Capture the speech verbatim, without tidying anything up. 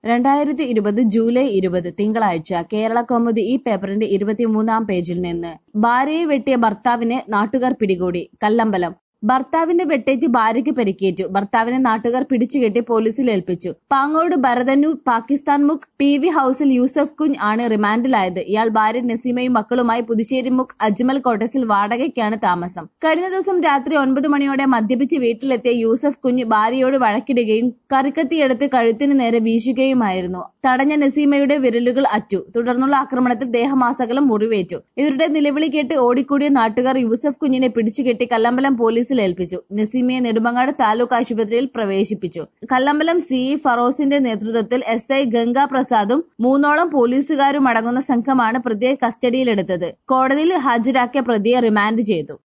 രണ്ടായിരത്തി ഇരുപത് ജൂലൈ ഇരുപത് തിങ്കളാഴ്ച കേരള കൗമുദി ഈ പേപ്പറിന്റെ ഇരുപത്തിമൂന്നാം പേജിൽ നിന്ന് ഭാര്യയെ വെട്ടിയ ഭർത്താവിനെ നാട്ടുകാർ പിടികൂടി. കല്ലമ്പലം ഭർത്താവിന്റെ വെട്ടേറ്റ് ഭാര്യയ്ക്ക് പരിക്കേറ്റു. ഭർത്താവിനെ നാട്ടുകാർ പിടിച്ചുകെട്ടി പോലീസിൽ ഏൽപ്പിച്ചു. പാങ്ങോട് ഭരതന്നൂർ പാകിസ്ഥാൻ മുക്ക് പി വി ഹൌസിൽ യൂസഫ് കുഞ്ഞ് ആണ് റിമാൻഡിലായത്. ഇയാൾ ഭാര്യ നസീമയും മക്കളുമായി പുതുച്ചേരി മുക്ക് അജ്മൽ കോട്ടേഴ്സിൽ വാടകയ്ക്കാണ് താമസം. കഴിഞ്ഞ ദിവസം രാത്രി ഒൻപത് മണിയോടെ മദ്യപിച്ച് വീട്ടിലെത്തിയ യൂസഫ് കുഞ്ഞ് ഭാര്യയോട് വഴക്കിടുകയും കറിക്കത്തിയെടുത്ത് കഴുത്തിന് നേരെ വീശുകയുമായിരുന്നു. തടഞ്ഞ നസീമയുടെ വിരലുകൾ അറ്റു. തുടർന്നുള്ള ആക്രമണത്തിൽ ദേഹമാസകലം മുറിവേറ്റു. ഇവരുടെ നിലവിളി കേട്ട് ഓടിക്കൂടിയ നാട്ടുകാർ യൂസഫ് കുഞ്ഞിനെ പിടിച്ചുകെട്ടി കല്ലമ്പലം പോലീസിൽ ഏൽപ്പിച്ചു. നസീമയെ നെടുമങ്ങാട് താലൂക്ക് ആശുപത്രിയിൽ പ്രവേശിപ്പിച്ചു. കല്ലമ്പലം സി ഇ ഫറോസിന്റെ നേതൃത്വത്തിൽ എസ് ഐ ഗംഗാ പ്രസാദും മൂന്നോളം പോലീസുകാരും അടങ്ങുന്ന സംഘമാണ് പ്രതിയെ കസ്റ്റഡിയിലെടുത്തത്. കോടതിയിൽ ഹാജരാക്കിയ പ്രതിയെ റിമാൻഡ് ചെയ്തു.